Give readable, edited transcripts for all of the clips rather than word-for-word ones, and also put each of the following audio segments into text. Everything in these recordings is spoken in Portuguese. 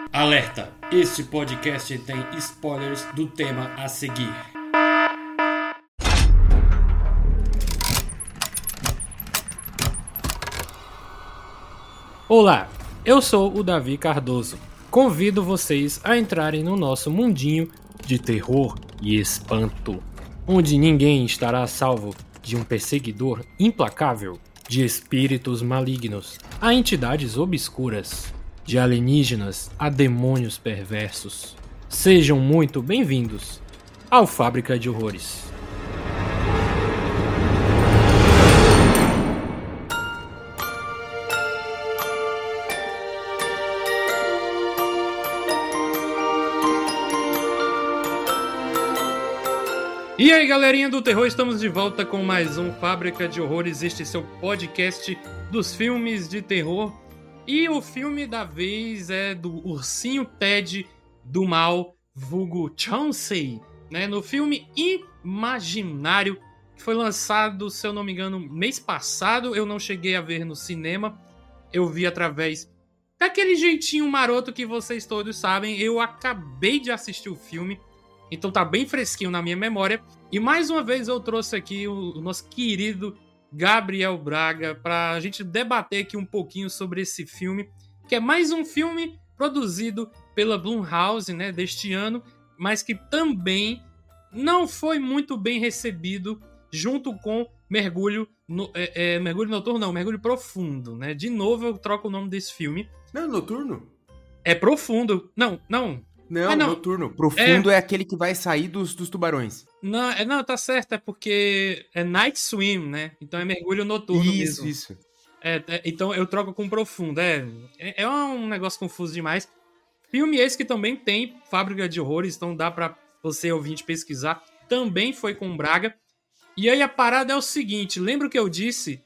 Alerta! Este podcast tem spoilers do tema a seguir. Olá, eu sou o Davi Cardoso. Convido vocês a entrarem no nosso mundinho de terror e espanto, onde ninguém estará salvo de um perseguidor implacável, de espíritos malignos a entidades obscuras, de alienígenas a demônios perversos. Sejam muito bem-vindos ao Fábrica de Horrores. E aí, galerinha do terror, estamos de volta com mais um Fábrica de Horrores, este seu podcast dos filmes de terror. E o filme da vez é do Ursinho Ted do Mal, vulgo Chauncey, né? No filme Imaginário, que foi lançado, se eu não me engano, mês passado. Eu não cheguei a ver no cinema, eu vi através daquele jeitinho maroto que vocês todos sabem. Eu acabei de assistir o filme, então tá bem fresquinho na minha memória. E mais uma vez eu trouxe aqui o nosso querido Gabriel Braga pra gente debater aqui um pouquinho sobre esse filme, que é mais um filme produzido pela Blumhouse, né, deste ano, mas que também não foi muito bem recebido junto com Mergulho Noturno, não, Mergulho Profundo, né? De novo eu troco o nome desse filme. Não, Noturno? É Profundo. Não. Não, Noturno. Profundo é aquele que vai sair dos tubarões. Não, tá certo, é porque é Night Swim, né? Então é mergulho noturno mesmo. Isso. Então eu troco com Profundo. É um negócio confuso demais. Filme esse que também tem Fábrica de Horrores, então dá pra você, ouvinte, pesquisar. Também foi com Braga. E aí a parada é o seguinte, lembra o que eu disse?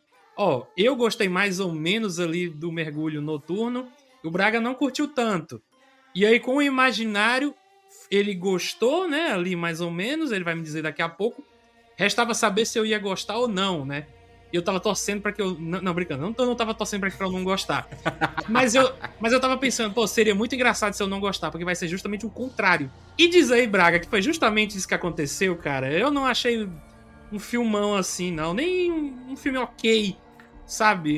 Eu gostei mais ou menos ali do Mergulho Noturno, o Braga não curtiu tanto. E aí com o Imaginário, ele gostou, né, ali mais ou menos, ele vai me dizer daqui a pouco. Restava saber se eu ia gostar ou não, né? E eu tava torcendo pra que eu... Não, brincando, eu não tava torcendo pra eu não gostar. Mas eu tava pensando, seria muito engraçado se eu não gostar, porque vai ser justamente o contrário. E diz aí, Braga, que foi justamente isso que aconteceu, cara. Eu não achei um filmão assim, não. Nem um filme ok, sabe?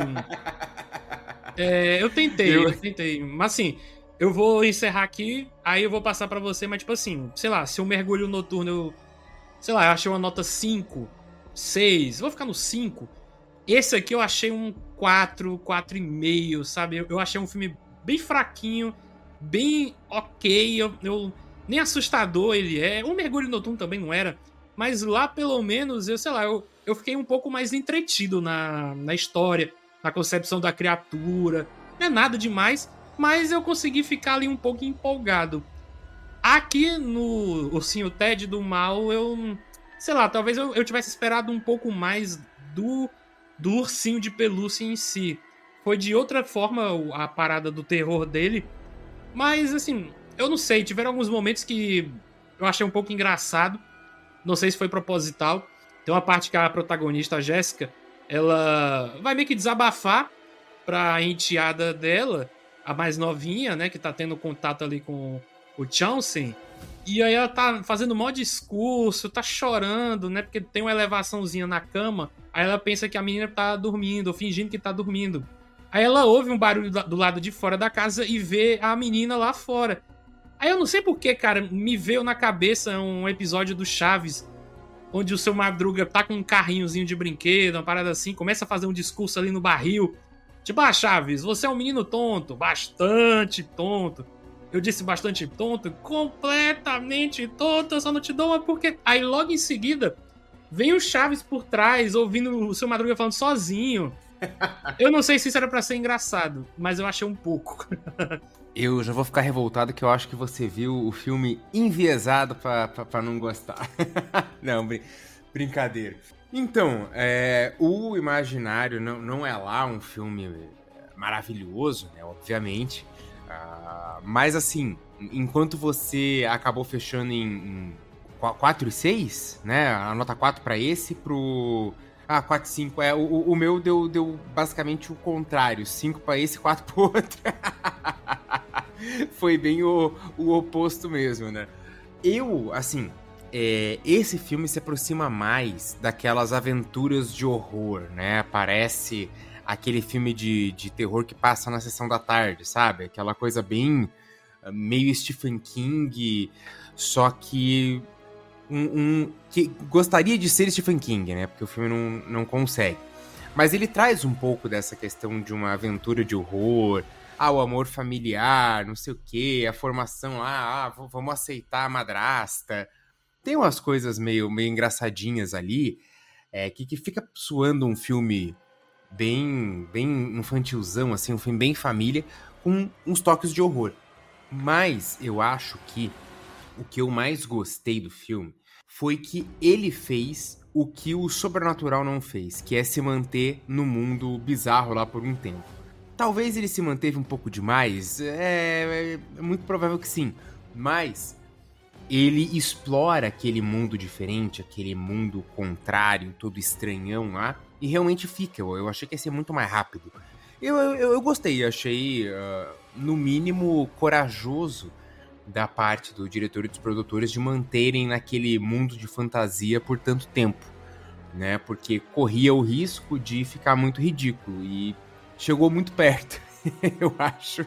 Eu tentei. Mas assim... Eu vou encerrar aqui, aí eu vou passar pra você, mas tipo assim, sei lá, se o Mergulho Noturno eu achei uma nota 5, 6, vou ficar no 5. Esse aqui eu achei um 4, 4,5, sabe? Eu achei um filme bem fraquinho, bem ok, eu nem assustador ele é. O Mergulho Noturno também não era, mas lá pelo menos, eu fiquei um pouco mais entretido na história, na concepção da criatura, não é nada demais. Mas eu consegui ficar ali um pouco empolgado. Aqui no Ursinho Ted do Mal, talvez eu tivesse esperado um pouco mais do ursinho de pelúcia em si. Foi de outra forma a parada do terror dele. Mas, assim, eu não sei. Tiveram alguns momentos que eu achei um pouco engraçado. Não sei se foi proposital. Tem uma parte que a protagonista, a Jéssica, ela vai meio que desabafar pra enteada dela, a mais novinha, né, que tá tendo contato ali com o Chauncey, e aí ela tá fazendo um maior discurso, tá chorando, né, porque tem uma elevaçãozinha na cama, aí ela pensa que a menina tá dormindo, ou fingindo que tá dormindo. Aí ela ouve um barulho do lado de fora da casa e vê a menina lá fora. Aí eu não sei porquê, cara, me veio na cabeça um episódio do Chaves, onde o Seu Madruga tá com um carrinhozinho de brinquedo, uma parada assim, começa a fazer um discurso ali no barril. Tipo, Chaves, você é um menino tonto, bastante tonto. Eu disse bastante tonto, completamente tonto, eu só não te dou uma porque... Aí logo em seguida, vem o Chaves por trás, ouvindo o Seu Madruga falando sozinho. Eu não sei se isso era pra ser engraçado, mas eu achei um pouco. Eu já vou ficar revoltado que eu acho que você viu o filme enviesado pra não gostar. Não, brincadeira. Então, o Imaginário não é lá um filme maravilhoso, né, obviamente, mas assim, enquanto você acabou fechando em 4 e 6, né, a nota 4 pra esse, pro... 4 e 5, o meu deu basicamente o contrário, 5 pra esse, 4 pro outro. Foi bem o oposto mesmo, né? Assim, esse filme se aproxima mais daquelas aventuras de horror, né? Parece aquele filme de terror que passa na sessão da tarde, sabe? Aquela coisa bem meio Stephen King, só que que gostaria de ser Stephen King, né? Porque o filme não consegue. Mas ele traz um pouco dessa questão de uma aventura de horror, o amor familiar, não sei o quê, a formação lá, vamos aceitar a madrasta. Tem umas coisas meio engraçadinhas ali, que fica soando um filme bem infantilzão, assim, um filme bem família, com uns toques de horror. Mas eu acho que o que eu mais gostei do filme foi que ele fez o que o sobrenatural não fez, que é se manter no mundo bizarro lá por um tempo. Talvez ele se manteve um pouco demais, é muito provável que sim, mas ele explora aquele mundo diferente, aquele mundo contrário, todo estranhão lá, e realmente fica. Eu achei que ia ser muito mais rápido. Eu gostei, achei, no mínimo, corajoso da parte do diretor e dos produtores de manterem naquele mundo de fantasia por tanto tempo, né? Porque corria o risco de ficar muito ridículo e chegou muito perto, eu acho.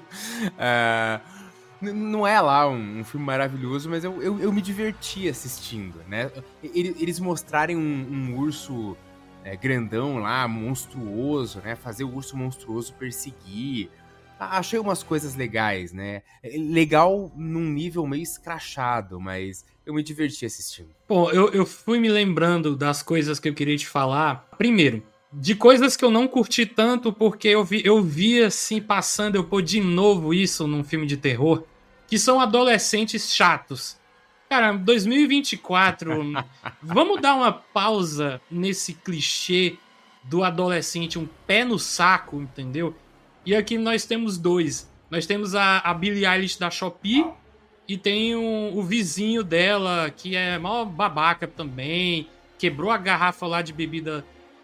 Não é lá um filme maravilhoso, mas eu me diverti assistindo, né? Eles mostrarem um urso grandão lá, monstruoso, né? Fazer o urso monstruoso perseguir. Achei umas coisas legais, né? Legal num nível meio escrachado, mas eu me diverti assistindo. Pô, eu fui me lembrando das coisas que eu queria te falar. Primeiro, de coisas que eu não curti tanto, porque eu vi assim, passando, eu pô de novo isso num filme de terror, que são adolescentes chatos. Cara, 2024, vamos dar uma pausa nesse clichê do adolescente, um pé no saco, entendeu? E aqui nós temos dois. Nós temos a Billie Eilish da Shopee e tem o vizinho dela, que é mó babaca também. Quebrou a garrafa lá de bebida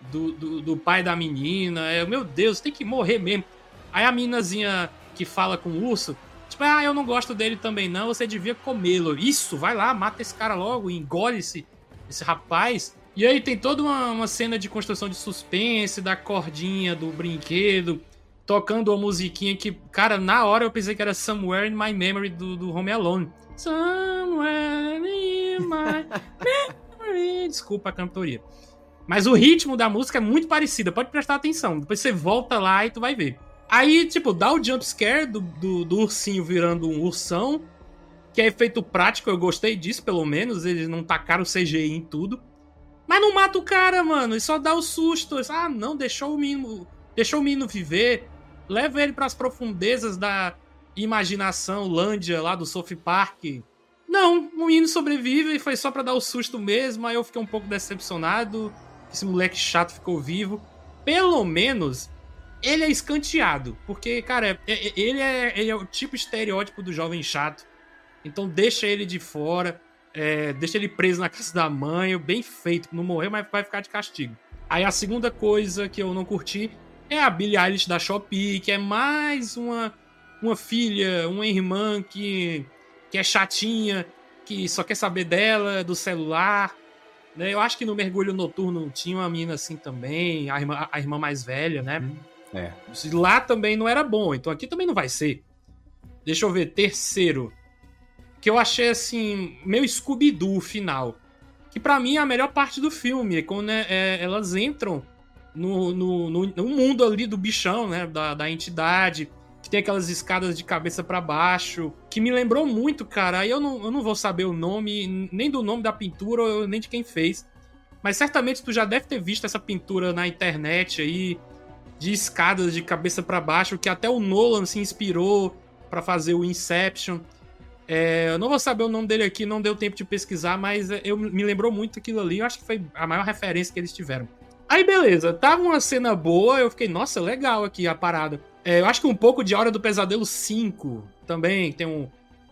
do pai da menina. Meu Deus, tem que morrer mesmo. Aí a meninazinha que fala com o urso, tipo, eu não gosto dele também não, você devia comê-lo. Isso, vai lá, mata esse cara logo, engole esse rapaz. E aí tem toda uma cena de construção de suspense, da cordinha, do brinquedo, tocando uma musiquinha que, cara, na hora eu pensei que era Somewhere in My Memory do Home Alone. Somewhere in My Memory. Desculpa a cantoria. Mas o ritmo da música é muito parecido, pode prestar atenção. Depois você volta lá e tu vai ver. Aí, tipo, dá o jumpscare do ursinho virando um ursão, que é efeito prático, eu gostei disso, pelo menos. Eles não tacaram CGI em tudo. Mas não mata o cara, mano, e só dá o susto. Não, deixou o menino viver. Leva ele pras profundezas da imaginação, Lândia, lá do South Park. Não, o menino sobrevive e foi só pra dar o susto mesmo. Aí eu fiquei um pouco decepcionado. Esse moleque chato ficou vivo. Pelo menos ele é escanteado. Porque, cara, ele é o tipo estereótipo do jovem chato. Então deixa ele de fora. Deixa ele preso na casa da mãe. Bem feito. Não morreu, mas vai ficar de castigo. Aí a segunda coisa que eu não curti é a Billie Eilish da Shopee, que é mais uma filha, uma irmã que é chatinha, que só quer saber dela, do celular. Né? Eu acho que no Mergulho Noturno tinha uma menina assim também, a irmã mais velha, né? Lá também não era bom, então aqui também não vai ser. Deixa eu ver, terceiro, que eu achei assim, meio Scooby-Doo o final. Que pra mim é a melhor parte do filme, quando elas entram no mundo ali do bichão, né? Da entidade, que tem aquelas escadas de cabeça pra baixo, que me lembrou muito, cara. Aí eu não vou saber o nome, nem do nome da pintura, nem de quem fez. Mas certamente tu já deve ter visto essa pintura na internet aí, de escadas de cabeça pra baixo, que até o Nolan se inspirou pra fazer o Inception. Eu não vou saber o nome dele aqui, não deu tempo de pesquisar, mas me lembrou muito aquilo ali. Eu acho que foi a maior referência que eles tiveram. Aí beleza, tava uma cena boa, eu fiquei, nossa, legal aqui a parada. Eu acho que um pouco de Hora do Pesadelo 5 também, tem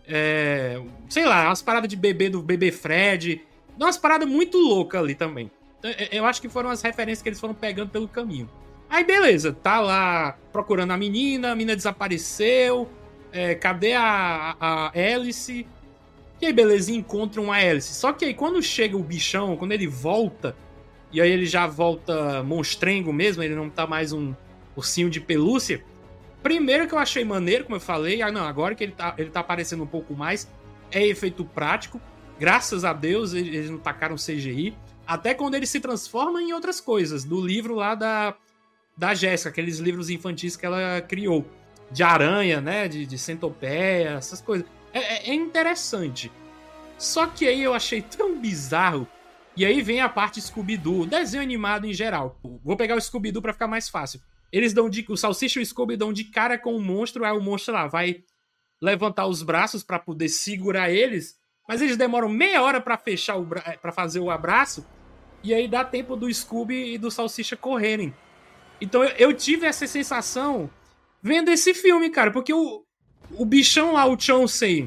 sei lá, umas paradas de bebê do bebê Fred, umas paradas muito loucas ali também. Eu acho que foram as referências que eles foram pegando pelo caminho. Aí beleza, tá lá procurando a menina desapareceu, cadê a hélice? E aí, beleza, encontram a hélice. Só que aí, quando chega o bichão, quando ele volta, e aí ele já volta monstrengo mesmo, ele não tá mais um ursinho de pelúcia. Primeiro que eu achei maneiro, como eu falei, agora que ele tá aparecendo um pouco mais, é efeito prático. Graças a Deus, eles não tacaram CGI. Até quando ele se transforma em outras coisas, do livro lá da Jéssica, aqueles livros infantis que ela criou. De aranha, né, de centopeia, essas coisas. É interessante. Só que aí eu achei tão bizarro. E aí vem a parte Scooby-Doo, desenho animado em geral. Vou pegar o Scooby-Doo pra ficar mais fácil. O Salsicha e o Scooby dão de cara com o monstro, aí o monstro lá vai levantar os braços pra poder segurar eles, mas eles demoram meia hora pra para fazer o abraço, e aí dá tempo do Scooby e do Salsicha correrem. Então eu tive essa sensação vendo esse filme, cara, porque o bichão lá, o Chauncey,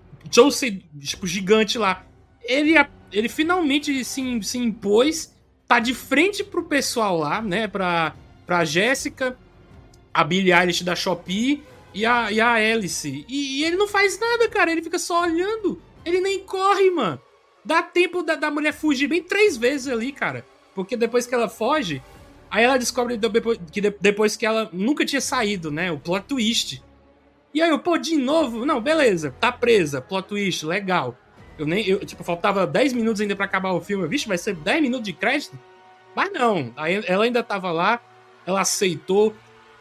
tipo, gigante lá, ele finalmente se impôs, tá de frente pro pessoal lá, né, pra Jéssica, a Billie Eilish da Shopee e a Alice. E ele não faz nada, cara, ele fica só olhando, ele nem corre, mano. Dá tempo da mulher fugir bem 3 vezes ali, cara, porque depois que ela foge, aí ela descobre que depois que ela nunca tinha saído, né, o plot twist. E aí pô, de novo, não, beleza, tá presa, plot twist, legal. Tipo, faltava 10 minutos ainda pra acabar o filme. Vixe, vai ser 10 minutos de crédito? Mas não, aí ela ainda tava lá, ela aceitou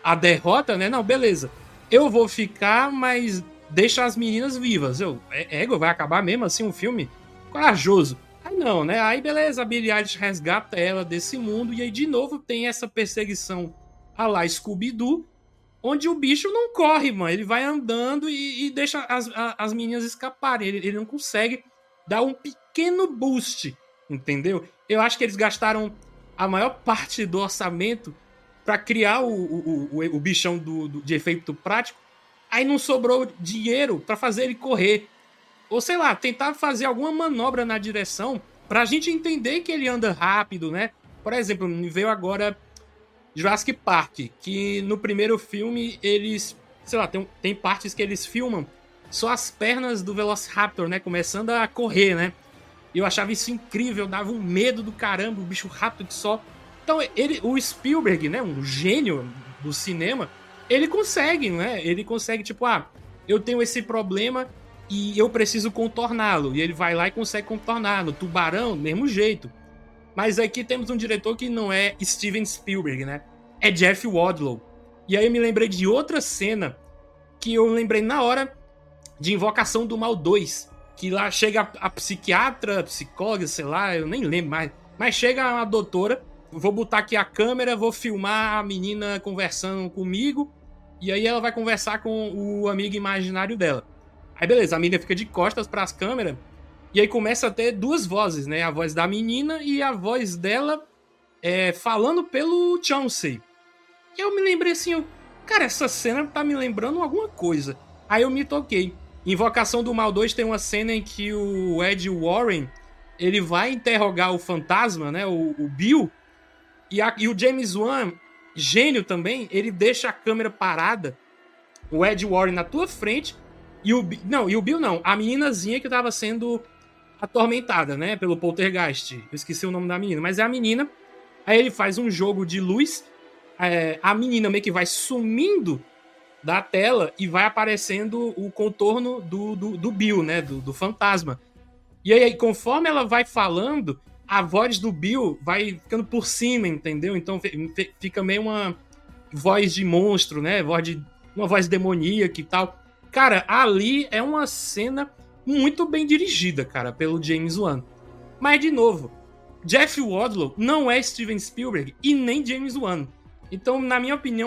a derrota, né? Não, beleza, eu vou ficar, mas deixa as meninas vivas. Vai acabar mesmo assim o filme? Corajoso. Aí não, né? Aí beleza, a Billie Eilish resgata ela desse mundo, e aí de novo tem essa perseguição a lá Scooby-Doo, onde o bicho não corre, mano. Ele vai andando e deixa as meninas escaparem. Ele não consegue dar um pequeno boost, entendeu? Eu acho que eles gastaram a maior parte do orçamento pra criar o bichão de efeito prático. Aí não sobrou dinheiro pra fazer ele correr. Ou sei lá, tentar fazer alguma manobra na direção pra gente entender que ele anda rápido, né? Por exemplo, me veio agora Jurassic Park, que no primeiro filme eles, sei lá, tem partes que eles filmam só as pernas do Velociraptor, né, começando a correr, né? E eu achava isso incrível, dava um medo do caramba, o bicho rápido que só. Então, o Spielberg, né, um gênio do cinema, ele consegue, né? Ele consegue, tipo, eu tenho esse problema e eu preciso contorná-lo. E ele vai lá e consegue contornar. No Tubarão, do mesmo jeito. Mas aqui temos um diretor que não é Steven Spielberg, né? É Jeff Wadlow. E aí eu me lembrei de outra cena que eu lembrei na hora de Invocação do Mal 2. Que lá chega a psiquiatra, psicóloga, sei lá, eu nem lembro mais. Mas chega a doutora, vou botar aqui a câmera, vou filmar a menina conversando comigo. E aí ela vai conversar com o amigo imaginário dela. Aí beleza, a menina fica de costas para as câmeras. E aí começa a ter 2 vozes, né? A voz da menina e a voz dela falando pelo Chauncey. E eu me lembrei assim, cara, essa cena tá me lembrando alguma coisa. Aí eu me toquei. Invocação do Mal 2 tem uma cena em que o Ed Warren, ele vai interrogar o fantasma, né? O Bill. E o James Wan, gênio também, ele deixa a câmera parada, o Ed Warren na tua frente, e o Bill não, a meninazinha que tava sendo atormentada, né, pelo poltergeist. Eu esqueci o nome da menina, mas é a menina. Aí ele faz um jogo de luz, a menina meio que vai sumindo da tela e vai aparecendo o contorno do Bill, né, do fantasma. E aí, conforme ela vai falando, a voz do Bill vai ficando por cima, entendeu? Então fica meio uma voz de monstro, né, uma voz demoníaca e tal. Cara, ali é uma cena muito bem dirigida, cara, pelo James Wan. Mas, de novo, Jeff Wadlow não é Steven Spielberg e nem James Wan. Então, na minha opinião,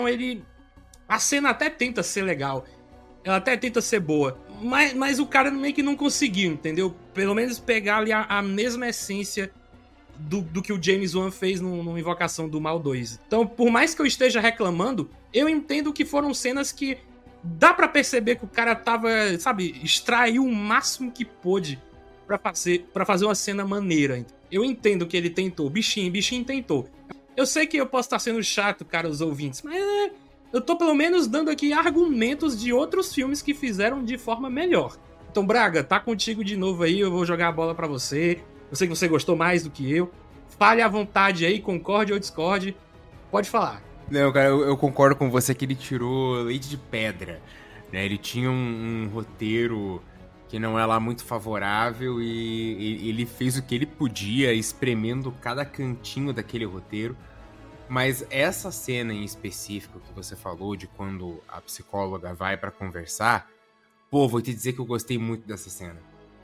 a cena até tenta ser legal. Ela até tenta ser boa. Mas o cara meio que não conseguiu, entendeu? Pelo menos pegar ali a mesma essência do que o James Wan fez no Invocação do Mal 2. Então, por mais que eu esteja reclamando, eu entendo que foram cenas que dá pra perceber que o cara tava, sabe, extraiu o máximo que pôde pra fazer uma cena maneira. Eu entendo que ele tentou, bichinho tentou. Eu sei que eu posso estar sendo chato, cara, os ouvintes, mas eu tô pelo menos dando aqui argumentos de outros filmes que fizeram de forma melhor. Então, Braga, tá contigo de novo aí, eu vou jogar a bola pra você. Eu sei que você gostou mais do que eu. Fale à vontade aí, concorde ou discorde. Pode falar. Não, cara, eu concordo com você que ele tirou leite de pedra, né? Ele tinha um roteiro que não é lá muito favorável e ele fez o que ele podia, espremendo cada cantinho daquele roteiro. Mas essa cena em específico que você falou, de quando a psicóloga vai pra conversar, pô, vou te dizer que eu gostei muito dessa cena.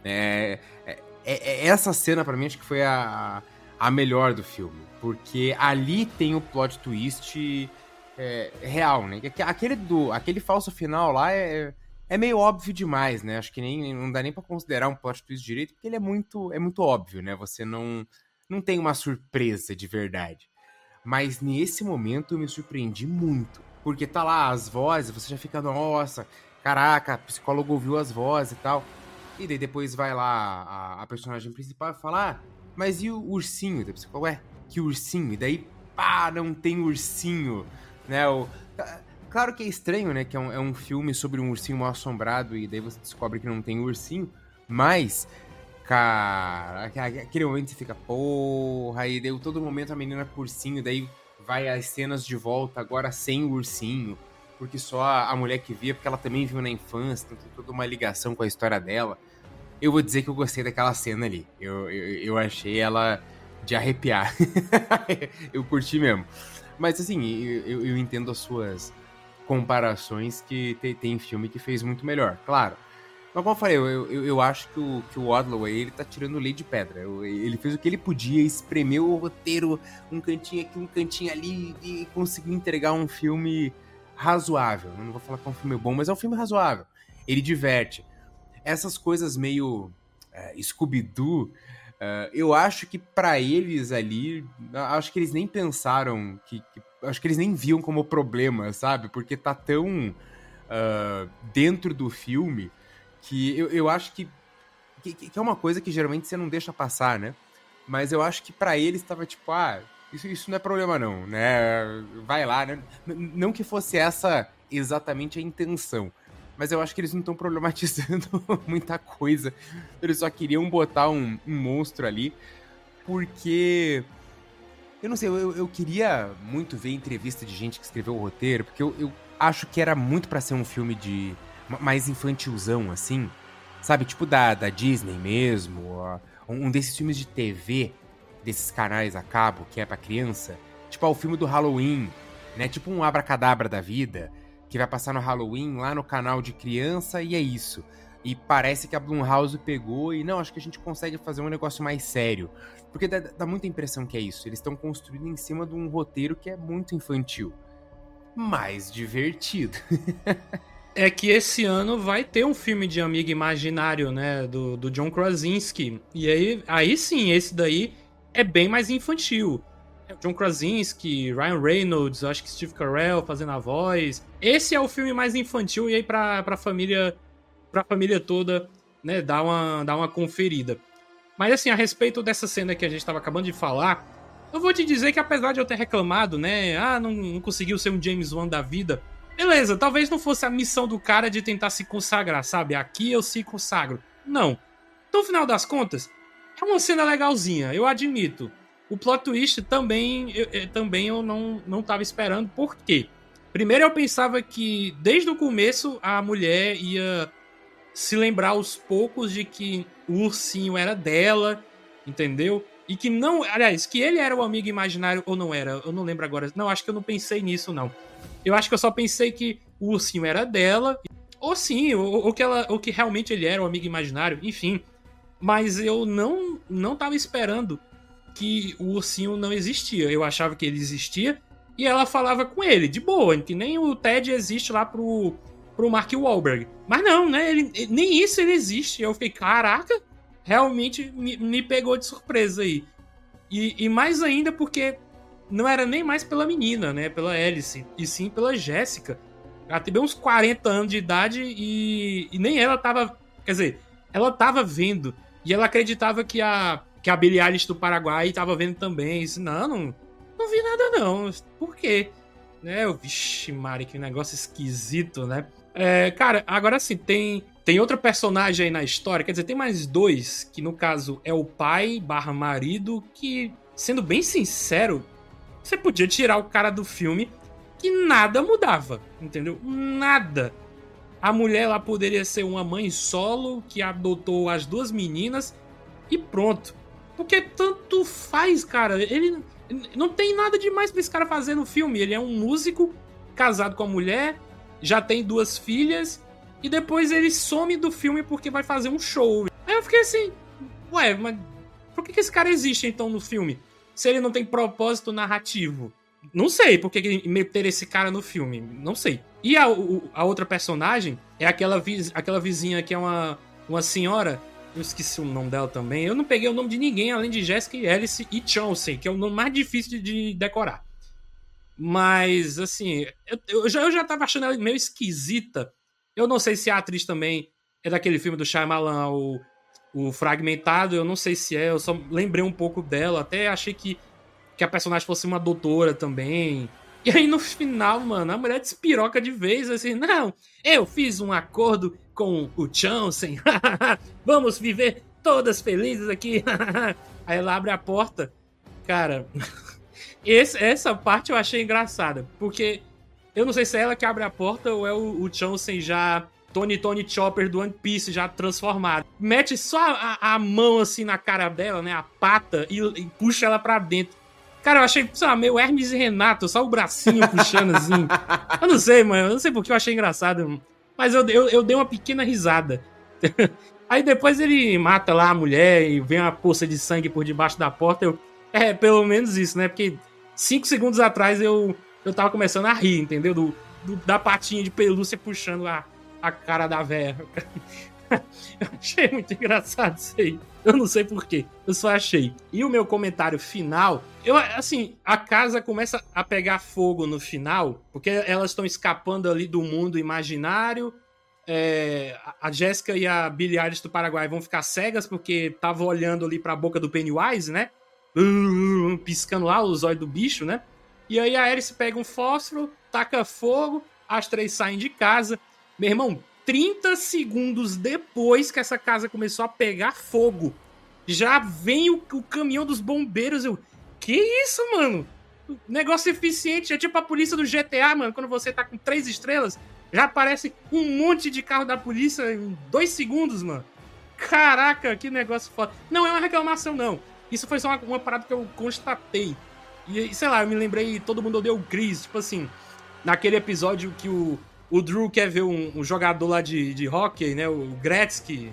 Essa cena, pra mim, acho que foi a melhor do filme. Porque ali tem o plot twist real, né? Aquele falso final lá é meio óbvio demais, né? Acho que não dá nem pra considerar um plot twist direito, porque ele é muito óbvio, né? Você não tem uma surpresa de verdade. Mas nesse momento eu me surpreendi muito. Porque tá lá as vozes, você já fica, nossa, caraca, o psicólogo ouviu as vozes e tal. E daí depois vai lá a personagem principal e fala, mas e o ursinho? Da psicóloga, que ursinho? E daí, pá, não tem ursinho, né? Claro que é estranho, né? Que é um filme sobre um ursinho mal assombrado e daí você descobre que não tem ursinho, mas... Cara, aquele momento você fica, porra, aí deu todo momento a menina com o ursinho, daí vai as cenas de volta, agora sem o ursinho, porque só a mulher que via, porque ela também viu na infância, então tem toda uma ligação com a história dela. Eu vou dizer que eu gostei daquela cena ali, eu achei ela de arrepiar, eu curti mesmo. Mas assim, eu entendo as suas comparações, que tem filme que fez muito melhor, claro. Mas como eu falei, eu acho que o Odlaway, ele tá tirando leite de pedra. Ele fez o que ele podia, espremeu o roteiro, um cantinho aqui, um cantinho ali, e conseguiu entregar um filme razoável. Eu não vou falar que é um filme bom, mas é um filme razoável. Ele diverte. Essas coisas meio Scooby-Doo, eu acho que pra eles ali, acho que eles nem pensaram, acho que eles nem viam como problema, sabe? Porque tá tão dentro do filme... que eu acho que é uma coisa que geralmente você não deixa passar, né? Mas eu acho que pra eles tava tipo, isso não é problema não, né? Vai lá, né? Não que fosse essa exatamente a intenção, mas eu acho que eles não estão problematizando muita coisa. Eles só queriam botar um monstro ali, porque... Eu não sei, eu queria muito ver entrevista de gente que escreveu o roteiro, porque eu acho que era muito pra ser um filme de... mais infantilzão, assim, sabe? Tipo da Disney mesmo, um desses filmes de TV, desses canais a cabo, que é pra criança. Tipo, o filme do Halloween, né? Tipo um Abracadabra da vida, que vai passar no Halloween, lá no canal de criança, e é isso. E parece que a Blumhouse pegou e, não, acho que a gente consegue fazer um negócio mais sério. Porque dá muita impressão que é isso. Eles estão construindo em cima de um roteiro que é muito infantil. Mas divertido. É que esse ano vai ter um filme de Amigo Imaginário, né, do John Krasinski. E aí sim, esse daí é bem mais infantil. É o John Krasinski, Ryan Reynolds, acho que Steve Carell fazendo a voz. Esse é o filme mais infantil e aí pra família toda, né, dar uma conferida. Mas assim, a respeito dessa cena que a gente tava acabando de falar, eu vou te dizer que apesar de eu ter reclamado, né, não conseguiu ser um James Wan da vida... Beleza, talvez não fosse a missão do cara de tentar se consagrar, sabe? Aqui eu se consagro. Não. No final das contas, é uma cena legalzinha, eu admito. O plot twist também eu não tava esperando. Por quê? Primeiro eu pensava que, desde o começo, a mulher ia se lembrar aos poucos de que o ursinho era dela, entendeu? E que não... Aliás, que ele era o amigo imaginário ou não era. Eu não lembro agora. Não, acho que eu não pensei nisso, não. Eu acho que eu só pensei que o ursinho era dela, ou sim, ou que realmente ele era um amigo imaginário, enfim. Mas eu não tava esperando que o ursinho não existia. Eu achava que ele existia e ela falava com ele, de boa, que nem o Ted existe lá pro Mark Wahlberg. Mas não, né? Nem isso ele existe. Eu fiquei, caraca, realmente me pegou de surpresa aí. E mais ainda porque... não era nem mais pela menina, né? Pela Alice. E sim pela Jéssica. Ela teve uns 40 anos de idade e nem ela tava... Quer dizer, ela tava vendo. E ela acreditava que a Billie Eilish do Paraguai tava vendo também. E disse, não vi nada não. Por quê? Vixe, Mari, que negócio esquisito, né? Cara, agora sim, tem outra personagem aí na história, quer dizer, tem mais dois, que no caso é o pai / marido, que, sendo bem sincero, você podia tirar o cara do filme que nada mudava, entendeu? Nada. A mulher lá poderia ser uma mãe solo que adotou as duas meninas e pronto. Porque tanto faz, cara. Ele não tem nada demais pra esse cara fazer no filme. Ele é um músico casado com a mulher, já tem 2 filhas e depois ele some do filme porque vai fazer um show. Aí eu fiquei assim, ué, mas por que esse cara existe então no filme? Se ele não tem propósito narrativo. Não sei por que meter esse cara no filme. Não sei. E a outra personagem é aquela vizinha que é uma senhora. Eu esqueci o nome dela também. Eu não peguei o nome de ninguém além de Jessica e Alice e Chauncey, que é o nome mais difícil de decorar. Mas, assim, eu já tava achando ela meio esquisita. Eu não sei se a atriz também é daquele filme do Shyamalan, o Fragmentado. Eu não sei se é. Eu só lembrei um pouco dela. Até achei que a personagem fosse uma doutora também. E aí no final, mano, a mulher despiroca de vez, assim, não, eu fiz um acordo com o Chauncey, vamos viver todas felizes aqui. Aí ela abre a porta. Cara, essa parte eu achei engraçada, porque eu não sei se é ela que abre a porta ou é o Chauncey já Tony Chopper do One Piece já transformado. Mete só a mão assim na cara dela, né, a pata, e puxa ela pra dentro. Cara, eu achei, sei lá, meio Hermes e Renato, só o bracinho puxando assim. Eu não sei, mano, eu não sei porque eu achei engraçado, mas eu dei uma pequena risada. Aí depois ele mata lá a mulher e vem uma poça de sangue por debaixo da porta. Pelo menos isso, né? Porque 5 segundos atrás eu tava começando a rir, entendeu? Da patinha de pelúcia puxando a cara da véia. Eu achei muito engraçado isso aí. Eu não sei porquê, eu só achei. E o meu comentário final, a casa começa a pegar fogo no final, porque elas estão escapando ali do mundo imaginário. A Jéssica e a Billie Eilish do Paraguai vão ficar cegas porque estavam olhando ali pra boca do Pennywise, né? Piscando lá os olhos do bicho, né? E aí a Alice pega um fósforo, taca fogo, as 3 saem de casa. Meu irmão, 30 segundos depois que essa casa começou a pegar fogo, já vem o caminhão dos bombeiros. Que isso, mano? Negócio eficiente. É tipo a polícia do GTA, mano. Quando você tá com 3 estrelas, já aparece um monte de carro da polícia em 2 segundos, mano. Caraca, que negócio foda. Não é uma reclamação, não. Isso foi só uma parada que eu constatei. E, sei lá, eu me lembrei, todo mundo odeia o Chris. Tipo assim, naquele episódio que o Drew quer ver um jogador lá de hockey, né? O Gretzky,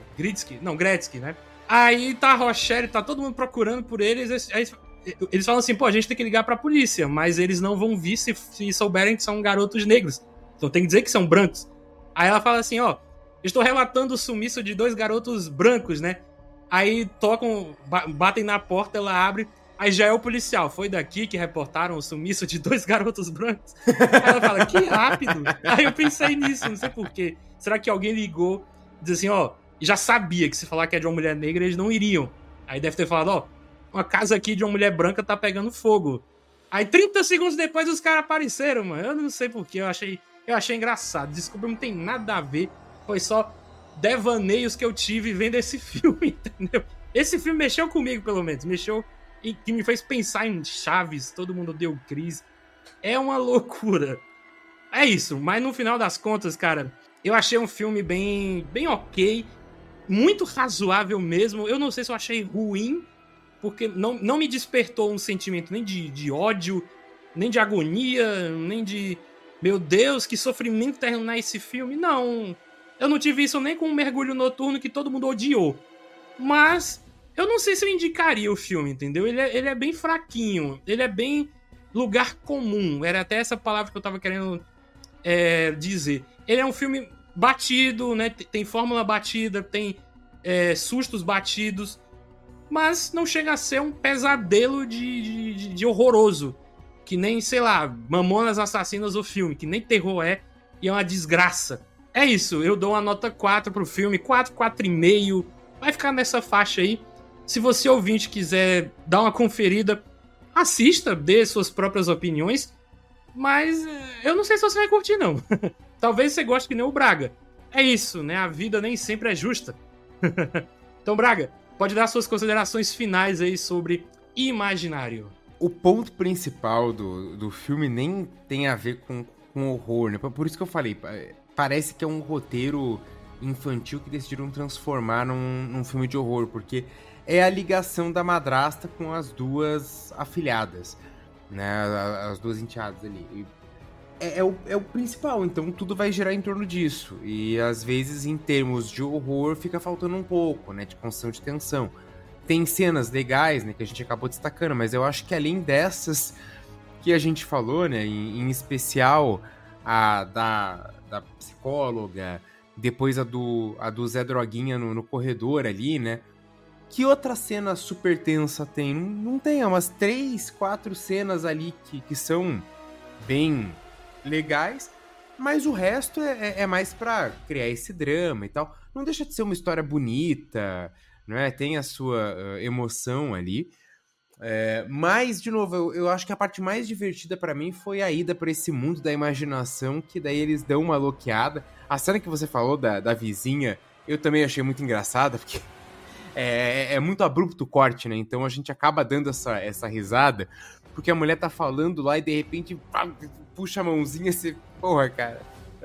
né? Aí tá a Rochelle, tá todo mundo procurando por eles. Aí eles falam assim, pô, a gente tem que ligar pra polícia, mas eles não vão vir se souberem que são garotos negros. Então tem que dizer que são brancos. Aí ela fala assim, ó, estou relatando o sumiço de 2 garotos brancos, né? Aí tocam, batem na porta, ela abre. Aí já é o policial. Foi daqui que reportaram o sumiço de 2 garotos brancos? Aí ela fala, que rápido. Aí eu pensei nisso, não sei porquê. Será que alguém ligou e disse assim, ó, já sabia que se falar que é de uma mulher negra, eles não iriam. Aí deve ter falado, ó, uma casa aqui de uma mulher branca tá pegando fogo. Aí 30 segundos depois os caras apareceram, mano. Eu não sei porquê, eu achei engraçado. Desculpa, não tem nada a ver. Foi só devaneios que eu tive vendo esse filme, entendeu? Esse filme mexeu comigo, pelo menos. Mexeu e que me fez pensar em Chaves, todo mundo deu Chris. É uma loucura. É isso, mas no final das contas, cara, eu achei um filme bem ok, muito razoável mesmo. Eu não sei se eu achei ruim, porque não me despertou um sentimento nem de ódio, nem de agonia, nem de meu Deus, que sofrimento terminar esse filme. Não, eu não tive isso nem com o Mergulho Noturno, que todo mundo odiou. Mas eu não sei se eu indicaria o filme, entendeu? Ele é bem fraquinho, ele é bem lugar comum. Era até essa palavra que eu tava querendo dizer. Ele é um filme batido, né? Tem fórmula batida, tem sustos batidos, mas não chega a ser um pesadelo de horroroso. Que nem, sei lá, Mamonas Assassinas o filme, que nem terror e é uma desgraça. É isso, eu dou uma nota 4 pro filme, 4, 4,5. Vai ficar nessa faixa aí. Se você, ouvinte, quiser dar uma conferida, assista, dê suas próprias opiniões. Mas eu não sei se você vai curtir, não. Talvez você goste que nem o Braga. É isso, né? A vida nem sempre é justa. Então, Braga, pode dar suas considerações finais aí sobre Imaginário. O ponto principal do filme nem tem a ver com horror, né? Por isso que eu falei, parece que é um roteiro infantil que decidiram transformar num filme de horror, porque é a ligação da madrasta com as duas afilhadas, né? As duas enteadas ali. E é o principal, então tudo vai girar em torno disso. E às vezes, em termos de horror, fica faltando um pouco, né? De construção de tensão. Tem cenas legais, né? Que a gente acabou destacando, mas eu acho que além dessas que a gente falou, né? Em especial a da psicóloga, depois a do Zé Droguinha no corredor ali, né? Que outra cena super tensa tem? Não tem, é umas 3, 4 cenas ali que são bem legais, mas o resto é mais pra criar esse drama e tal. Não deixa de ser uma história bonita, né? Tem a sua emoção ali. Mas, de novo, eu acho que a parte mais divertida pra mim foi a ida pra esse mundo da imaginação, que daí eles dão uma loqueada. A cena que você falou da vizinha, eu também achei muito engraçada, porque é muito abrupto o corte, né? Então a gente acaba dando essa risada, porque a mulher tá falando lá e de repente puxa a mãozinha e você... Porra, cara.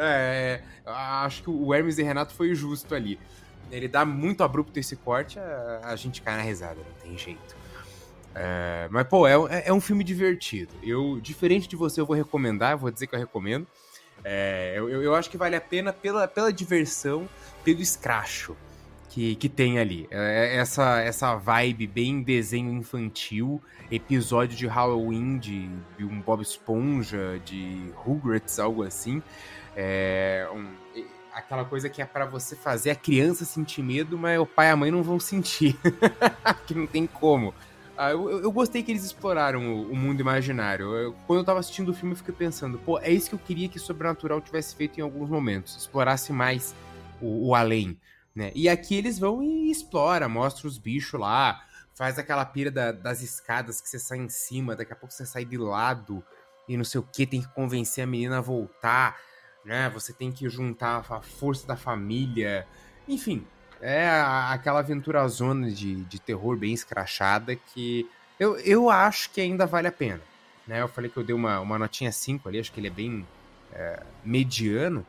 Acho que o Hermes e Renato foi justo ali. Ele dá muito abrupto esse corte, a gente cai na risada, não tem jeito. Mas, pô, é um filme divertido. Diferente de você, eu vou recomendar, eu vou dizer que eu recomendo. Eu acho que vale a pena pela diversão, pelo escracho que tem ali. Essa vibe bem desenho infantil, episódio de Halloween, de um Bob Esponja, de Rugrats, algo assim. Aquela coisa que é pra você fazer a criança sentir medo, mas o pai e a mãe não vão sentir. Que não tem como. Eu gostei que eles exploraram o mundo imaginário. Quando eu tava assistindo o filme, eu fiquei pensando, pô, é isso que eu queria que Sobrenatural tivesse feito em alguns momentos. Explorasse mais o além, né? E aqui eles vão e exploram, mostra os bichos lá, faz aquela pira das escadas que você sai em cima, daqui a pouco você sai de lado e não sei o que, tem que convencer a menina a voltar, né? Você tem que juntar a força da família, enfim... aquela aventura zona de terror bem escrachada que eu acho que ainda vale a pena, né? Eu falei que eu dei uma notinha 5 ali, acho que ele é bem mediano,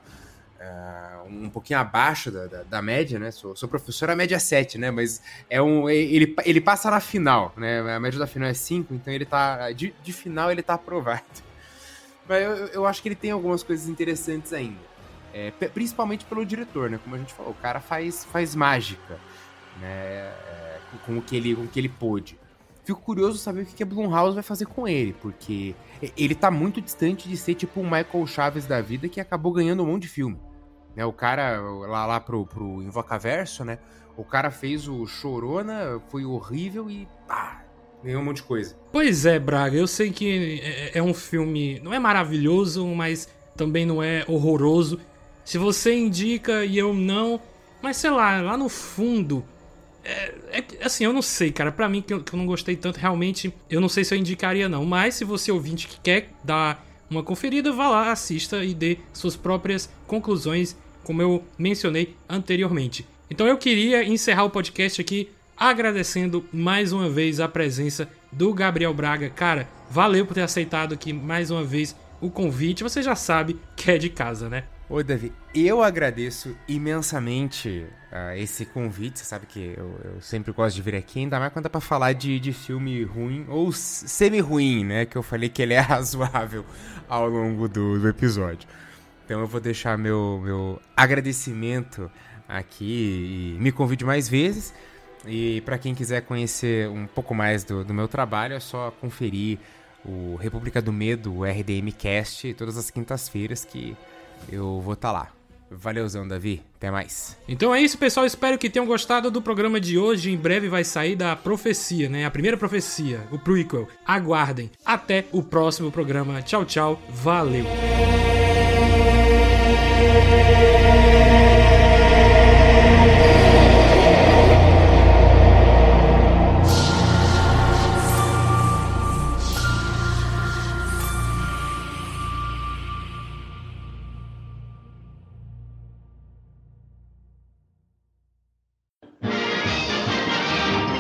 um pouquinho abaixo da média, né? Sou professor, a média é 7, né? Mas ele passa na final, né? A média da final é 5, então ele tá... De final ele tá aprovado. Mas eu acho que ele tem algumas coisas interessantes ainda. Principalmente pelo diretor, né? Como a gente falou, o cara faz mágica, né? Com o que ele pôde. Fico curioso saber o que a Blumhouse vai fazer com ele, porque ele tá muito distante de ser tipo um Michael Chaves da vida que acabou ganhando um monte de filme. Né? O cara, lá pro Invocaverso, né? O cara fez o Chorona, foi horrível e ganhou um monte de coisa. Pois é, Braga, eu sei que é um filme... Não é maravilhoso, mas também não é horroroso. Se você indica e eu não... Mas sei lá no fundo... assim, eu não sei, cara. Pra mim, que eu não gostei tanto, realmente... Eu não sei se eu indicaria, não. Mas se você ouvinte que quer dar uma conferida, vá lá, assista e dê suas próprias conclusões, como eu mencionei anteriormente. Então eu queria encerrar o podcast aqui agradecendo mais uma vez a presença do Gabriel Braga. Cara, valeu por ter aceitado aqui mais uma vez o convite. Você já sabe que é de casa, né? Oi, Davi, eu agradeço imensamente esse convite. Você sabe que eu sempre gosto de vir aqui, ainda mais quando é pra falar de filme ruim ou semi-ruim, né? Que eu falei que ele é razoável ao longo do episódio. Então eu vou deixar meu agradecimento aqui e me convide mais vezes. E pra quem quiser conhecer um pouco mais do meu trabalho, é só conferir o República do Medo, o RDM Cast, todas as quintas-feiras que eu vou estar lá. Valeuzão, Davi. Até mais. Então é isso, pessoal. Espero que tenham gostado do programa de hoje. Em breve vai sair da profecia, né? A primeira profecia, o prequel. Aguardem. Até o próximo programa. Tchau, tchau. Valeu.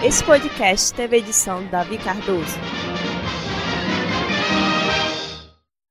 Esse podcast teve edição de Davi Cardoso.